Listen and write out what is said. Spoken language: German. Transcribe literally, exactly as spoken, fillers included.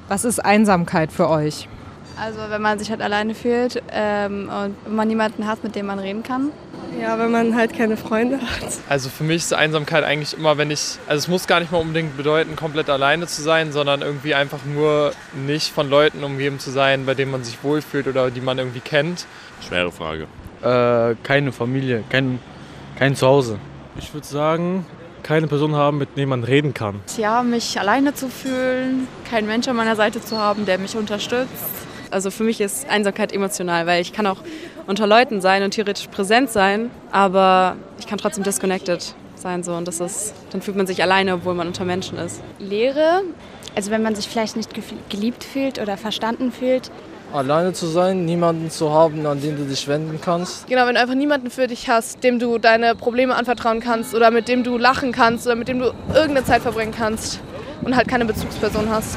Was ist Einsamkeit für euch? Also wenn man sich halt alleine fühlt ähm, und man niemanden hat, mit dem man reden kann. Ja, wenn man halt keine Freunde hat. Also für mich ist Einsamkeit eigentlich immer, wenn ich, also es muss gar nicht mal unbedingt bedeuten, komplett alleine zu sein, sondern irgendwie einfach nur nicht von Leuten umgeben zu sein, bei denen man sich wohlfühlt oder die man irgendwie kennt. Schwere Frage. Äh, keine Familie, kein, kein Zuhause. Ich würde sagen, keine Person haben, mit der man reden kann. Ja, mich alleine zu fühlen, keinen Mensch an meiner Seite zu haben, der mich unterstützt. Also für mich ist Einsamkeit emotional, weil ich kann auch unter Leuten sein und theoretisch präsent sein, aber ich kann trotzdem disconnected sein so und das ist, dann fühlt man sich alleine, obwohl man unter Menschen ist. Leere, also wenn man sich vielleicht nicht geliebt fühlt oder verstanden fühlt. Alleine zu sein, niemanden zu haben, an den du dich wenden kannst. Genau, wenn du einfach niemanden für dich hast, dem du deine Probleme anvertrauen kannst oder mit dem du lachen kannst oder mit dem du irgendeine Zeit verbringen kannst und halt keine Bezugsperson hast.